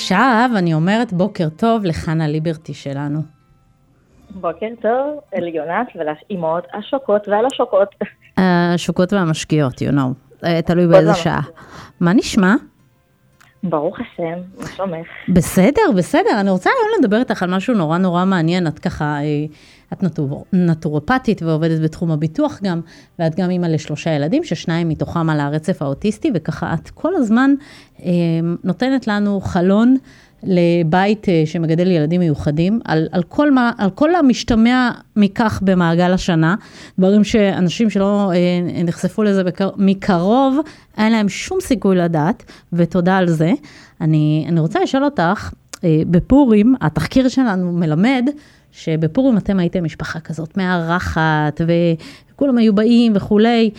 עכשיו אני אומרת בוקר טוב לחנה ליברטי שלנו. בוקר טוב ליונת ולאימהות השוקות ועל השוקות. השוקות והמשקיעות, תלוי באיזה שעה. מה נשמע? ברוך השם, מה שלומך? בסדר. אני רוצה היום לדבר איתך על משהו נורא נורא מעניין. את ככה, את נטורופטית ועובדת בתחום הביטוח גם, ואת גם אימא ל3 ילדים, ששניים מתוכם על הרצף האוטיסטי, וככה את כל הזמן נותנת לנו חלון לבית שמגדל ילדים מיוחדים, על כל המשתמע מכך במעגל השנה, דברים שאנשים שלא נחשפו לזה מקרוב, אין להם שום סיכוי לדעת, ותודה על זה. אני רוצה לשאול אותך, בפורים, התחקיר שלנו מלמד, שבפורים אתם הייתם משפחה כזאת מארחת, וכולם היו באים וכולי,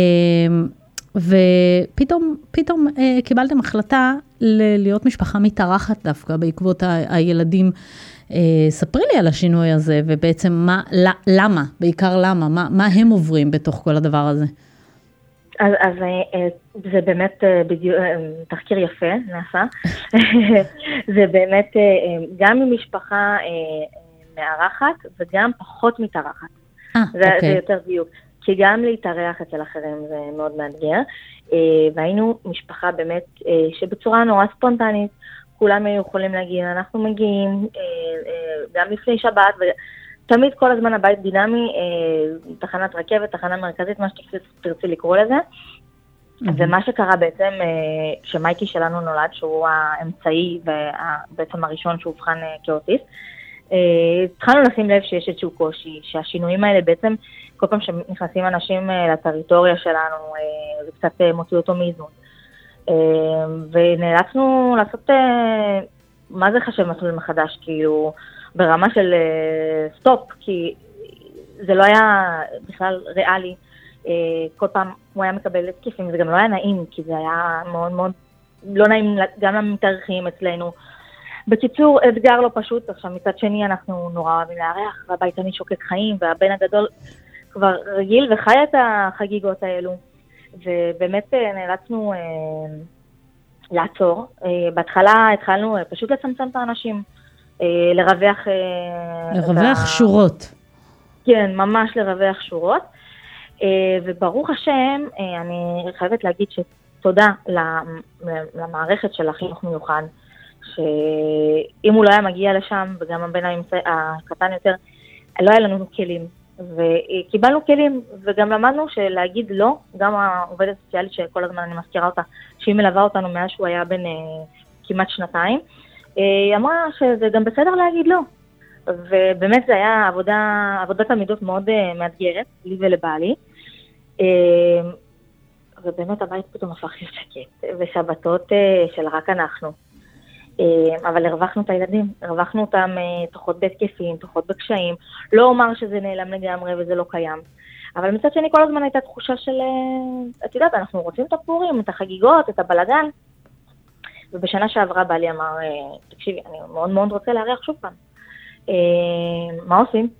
ופתאום קיבלתם החלטה להיות משפחה מתארחת דווקא בעקבות הילדים. ספרי לי על השינוי הזה, ובעצם למה, בעיקר למה, מה הם עוברים בתוך כל הדבר הזה? אז זה באמת בדיוק תחקיר יפה נעשה. זה באמת גם ממשפחה מארחת וגם פחות מתארחת. זה יותר דיוק. כי גם להתארח אצל אחרים זה מאוד מאתגר, והיינו משפחה באמת שבצורה נורא ספונטנית, כולם היו יכולים להגיד, אנחנו מגיעים גם לפני שבת, ותמיד כל הזמן הבית דינמי, תחנת רכבת, תחנה מרכזית, מה שתרצי לקרוא לזה, ומה שקרה בעצם, שמייקי שלנו נולד, שהוא האמצעי ובעצם הראשון שאובחן כאוטיסט, התחלנו לשים לב שיש איזשהו קושי, שהשינויים האלה בעצם, כל פעם שנכנסים אנשים לטריטוריה שלנו, זה קצת מוציא אותו מאיזון. ונאלצנו לעשות, מה זה חשב מסלול מחדש, כאילו, ברמה של סטופ, כי זה לא היה בכלל ריאלי. כל פעם הוא היה מקבל התקפים, זה גם לא היה נעים, כי זה היה מאוד מאוד לא נעים גם למתארחים אצלנו. בקיצור, אתגר לא פשוט. עכשיו מצד שני אנחנו נורא אוהבים לארח, והבית אני שוקק חיים, והבן הגדול כבר רגיל וחי את החגיגות האלו. ובאמת נאלצנו לעצור. בהתחלה התחלנו פשוט לצמצם את האנשים, לרווח שורות. כן, ממש לרווח שורות. וברוך השם, אני חייבת להגיד שתודה למערכת של החינוך מיוחד, שאם הוא לא היה מגיע לשם, וגם הבן הקטן יותר, לא היה לנו כלים. וקיבלנו כלים, וגם למדנו שלהגיד לא, גם העובדת הסוציאלית שכל הזמן אני מזכירה אותה, שהיא מלווה אותנו מאז שהוא היה בן כמעט 2, היא אמרה שזה גם בסדר להגיד לא. ובאמת זה היה עבודת עמידות מאוד מאתגרת, לי ולבעלי. ובאמת הבית פתאום הפך להיות שקט, ושבתות של רק אנחנו. אבל הרווחנו את הילדים, הרווחנו אותם תוחות בהתקפים, תוחות בקשיים, לא אומר שזה נעלם לגמרי וזה לא קיים. אבל מצד שני כל הזמן הייתה תחושה של, את יודעת, אנחנו רוצים את הפורים, את החגיגות, את הבלגן. ובשנה שעברה בעלי אמר, תקשיבי, אני מאוד מאוד רוצה לארח שוב פעם. מה עושים?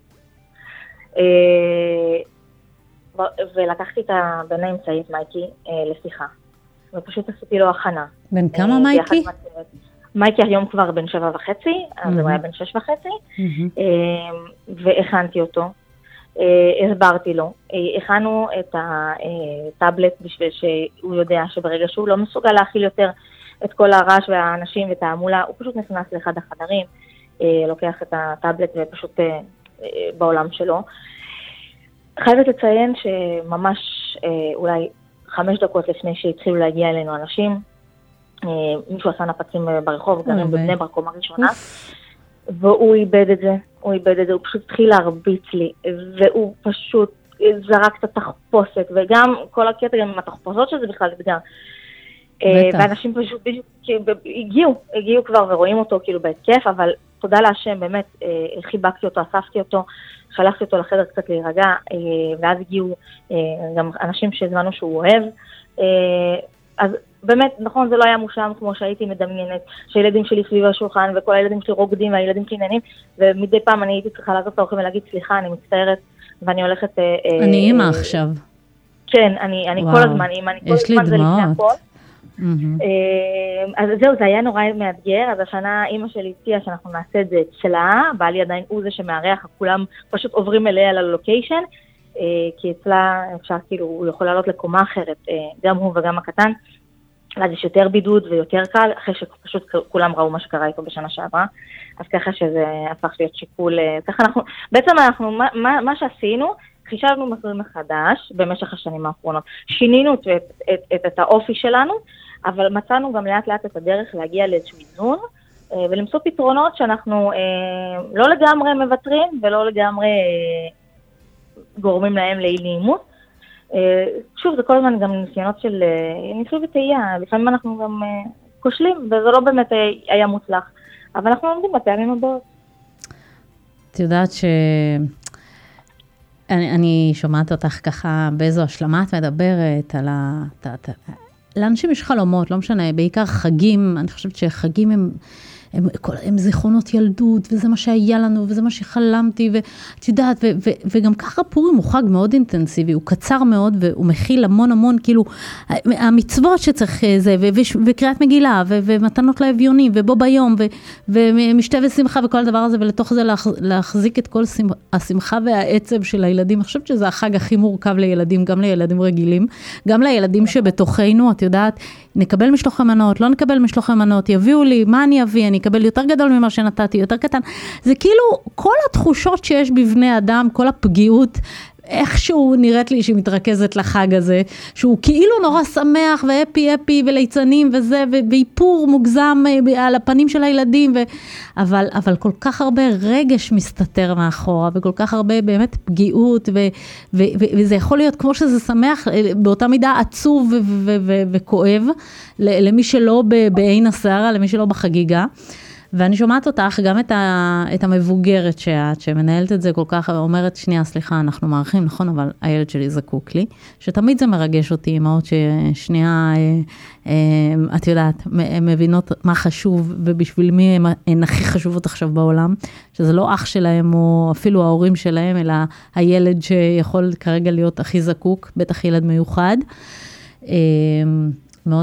ולקחתי את הבן האמצעית, מייקי, לשיחה. ופשוט עשיתי לו הכנה. בן כמה מייקי? מייקי היום כבר בן 7.5, אז הוא היה בן 6.5, והכנתי אותו, הסברתי לו, הכנו את הטאבלט בשביל שהוא יודע שברגע שהוא לא מסוגל להכיל יותר את כל הרעש והאנשים ואת העמולה, הוא פשוט נכנס לאחד החדרים, לוקח את הטאבלט ופשוט בעולם שלו. חייבת לציין שממש אולי 5 דקות לפני שהתחילו להגיע אלינו אנשים, מישהו עשה נפצים ברחוב, גרים בבני ברק קומה ראשונה, והוא איבד את זה, הוא פשוט התחיל להרביץ לי, והוא פשוט זרק את התחפושת, וגם כל הקטע גם עם התחפושות שזה בכלל אתגר. ואנשים פשוט הגיעו כבר ורואים אותו כאילו בהתקף, אבל תודה להשם, באמת חיבקתי אותו, אספתי אותו, שלחתי אותו לחדר קצת להירגע, ואז הגיעו גם אנשים שהזמנו שהוא אוהב, אז באמת, נכון, זה לא היה מושלם כמו שהייתי מדמיינת, שהילדים שלי סביב השולחן, וכל הילדים שלי רוקדים, והילדים שלי נהנים, ומדי פעם אני הייתי צריכה לעשות את האורחים ולהגיד, סליחה, אני מצטערת, ואני הולכת... אני אימא עכשיו. כן, אני כל הזמן אימא, אני כל הזמן זה לפני הכל. אז זהו, זה היה נורא מאתגר, אז השנה אימא שלי הציעה שאנחנו נעשה את זה אצלה, בעלי עדיין הוא זה שמארח, כולם פשוט עוברים אליה ללוקיישן, כי אצלה אפשר כאילו, הוא יכול לעלות לקומה אחרת, גם הוא וגם הקטן, אז יש יותר בידוד ויותר קל, אחרי שפשוט כולם ראו מה שקרה איתו בשנה שעברה, אז ככה שזה הפך להיות שיקול, ככה בעצם מה שעשינו, חישבנו מסלול מחדש במשך השנים האחרונות, שינינו את האופי שלנו, אבל מצאנו גם לאט לאט את הדרך להגיע לאיזשהו איזון, ולמצוא פתרונות שאנחנו לא לגמרי מוותרים, ולא לגמרי גורמים להם לאי נעימות. שוב, זה כל הזמן גם ניסיונות של ניסוי וטעייה, לפעמים אנחנו גם כושלים, וזה לא באמת היה מוצלח, אבל אנחנו לומדים בפעמים הבאות. את יודעת אני שומעת אותך ככה באיזו השלמה את מדברת על לאנשים יש חלומות, לא משנה, בעיקר חגים, אני חושבת שחגים הם זיכרונות ילדות, וזה מה שהיה לנו, וזה מה שחלמתי, ואת יודעת, וגם ככה פורים הוא חג מאוד אינטנסיבי, הוא קצר מאוד, והוא מכיל המון, כאילו, המצוות שצריך זה, וקריאת מגילה, ומתנות לאביונים, ובו ביום, ומשתה ושמחה, וכל הדבר הזה, ולתוך זה להחזיק את כל השמחה והעצב של הילדים. אני חושבת שזה החג הכי מורכב לילדים, גם לילדים רגילים, גם לילדים שבתוכנו, את יודעת, נקבל משלוחי מנות, לא נקבל משלוחי מנות, יביאו לי, מה אני אביא? אני אקבל יותר גדול ממה שנתתי, יותר קטן. זה כאילו כל התחושות שיש בבני אדם, כל הפגיעות, איכשהו נראית לי שהיא מתרכזת לחג הזה, שהוא כאילו נורא שמח ואפי וליצנים וזה, ואיפור מוגזם על הפנים של הילדים, אבל כל כך הרבה רגש מסתתר מאחורה, וכל כך הרבה באמת פגיעות, וזה יכול להיות כמו שזה שמח, באותה מידה עצוב וכואב, למי שלא בעין השערה, למי שלא בחגיגה. ואני שומעת אותך גם את המבוגרת שמנהלת את זה כל כך, אומרת, שנייה, סליחה, אנחנו מערכים, נכון, אבל הילד שלי זקוק לי, שתמיד זה מרגש אותי, אמאות ששנייה, את יודעת, הן מבינות מה חשוב, ובשביל מי הן הכי חשובות עכשיו בעולם, שזה לא אח שלהם, או אפילו ההורים שלהם, אלא הילד שיכול כרגע להיות הכי זקוק, בטח ילד מיוחד. מאוד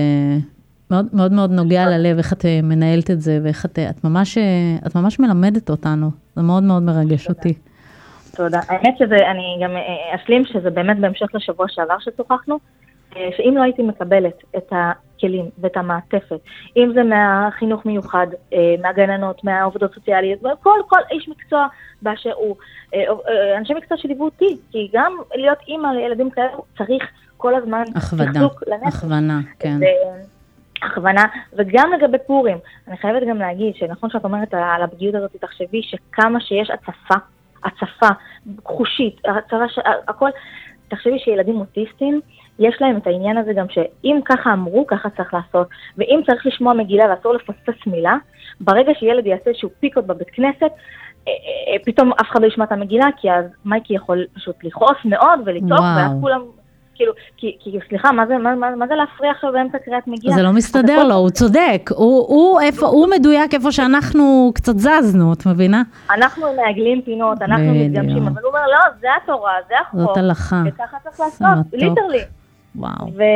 מאוד נוגע ללב, איך את מנהלת את זה, ואיך את ממש מלמדת אותנו. זה מאוד מאוד מרגש אותי. תודה. האמת שזה, אני גם אשלים שזה באמת בהמשך לשבוע שעבר ששוחחנו, שאם לא הייתי מקבלת את הכלים ואת המעטפת, אם זה מהחינוך מיוחד, מהגננות, מהעובדות סוציאליות, כל איש מקצוע באשר הוא, אנשי מקצוע שליוו אותי, כי גם להיות אימא לילדים כאלה צריך כל הזמן הכוונה, כן. הכוונה, וגם לגבי פורים, אני חייבת גם להגיד שנכון שאת אומרת על הפגיעות הזאת, תחשבי שכמה שיש הצפה חושית, הכל, תחשבי שילדים אוטיסטים, יש להם את העניין הזה גם שאם ככה אמרו, ככה צריך לעשות, ואם צריך לשמוע מגילה ואסור לפספס מילה, ברגע שילד יעשה איזשהו פיקות בבית כנסת, פתאום אף אחד לא ישמע את המגילה, כי אז מייקי יכול פשוט לכעוס מאוד ולצעוק, ואז כולם כאילו, כי סליחה, מה זה להפריע עכשיו באמצע קריאת מגילה? זה לא מסתדר לו, הוא צודק. הוא מדויק איפה שאנחנו קצת זזנו, את מבינה? אנחנו מעגלים פינות, אנחנו מתגמשים, אבל הוא אומר, לא, זה התורה, זה החוק. זאת הלכה. וככה צריך לעשות, ליטרלי. וואו.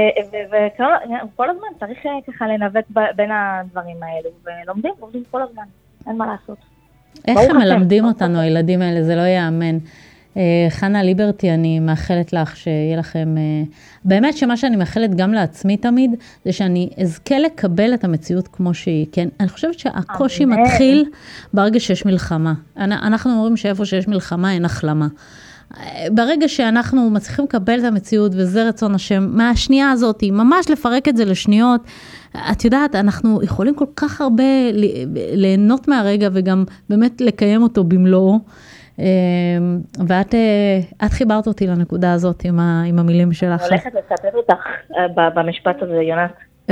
וכל הזמן צריך ככה לנווט בין הדברים האלו, ולומדים כל הזמן, אין מה לעשות. איך הם מלמדים אותנו, הילדים האלה, זה לא יאמן. חנה ליברטי, אני מאחלת לך שיהיה לכם, באמת שמה שאני מאחלת גם לעצמי תמיד, זה שאני אזכה לקבל את המציאות כמו שהיא, כן? אני חושבת שהקושי מתחיל ברגע שיש מלחמה. אנחנו אומרים שאיפה שיש מלחמה אין החלמה. ברגע שאנחנו מצליחים לקבל את המציאות, וזה רצון השם, מהשנייה הזאת, ממש לפרק את זה לשניות, את יודעת, אנחנו יכולים כל כך הרבה ליהנות מהרגע, וגם באמת לקיים אותו במלואו, ואת חיברת אותי לנקודה הזאת עם המילים שלך. אני הולכת לצטט אותך במשפט הזה, יונת.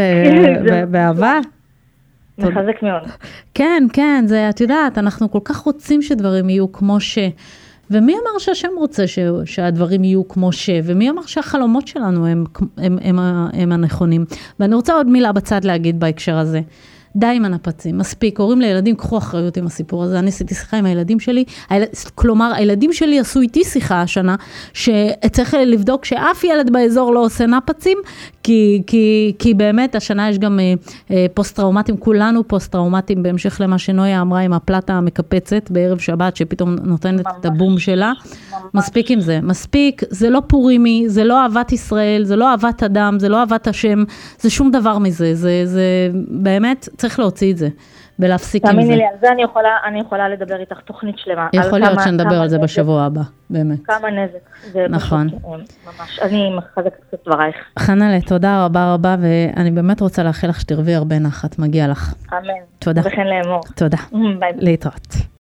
באהבה. מחזק מאוד. כן, זה, את יודעת, אנחנו כל כך רוצים שדברים יהיו כמו ומי אמר שהשם רוצה שהדברים יהיו כמו ומי אמר שהחלומות שלנו הם הנכונים. ואני רוצה עוד מילה בצד להגיד בהקשר הזה. די עם הנפצים, מספיק, הורים לילדים, קחו אחריות עם הסיפור הזה, אני עשיתי שיחה עם הילדים שלי, כלומר, הילדים שלי עשו איתי שיחה השנה, שצריך לבדוק שאף ילד באזור לא עושה נפצים, כי באמת השנה יש גם פוסט-טראומטיים, כולנו פוסט-טראומטיים, בהמשך למה שנויה אמרה עם הפלטה המקפצת בערב שבת, שפתאום נותנת את הבום שלה. מספיק עם זה, מספיק, זה לא פורימי, זה לא אהבת ישראל, זה לא אהבת אדם, זה לא אהבת השם, זה שום דבר מזה, זה באמת צריך להוציא את זה. ולהפסיק עם זה. תאמיני לי, על זה אני יכולה לדבר איתך תוכנית שלמה. יכול להיות שנדבר על זה בשבוע הבא, באמת. כמה נזק. נכון. ממש, אני מחזקת את דברייך. חנלה, תודה רבה רבה, ואני באמת רוצה לאחל לך שתרווי הרבה נחת, מגיע לך. אמן. תודה. וכן לאמור. תודה. ביי. להתראות.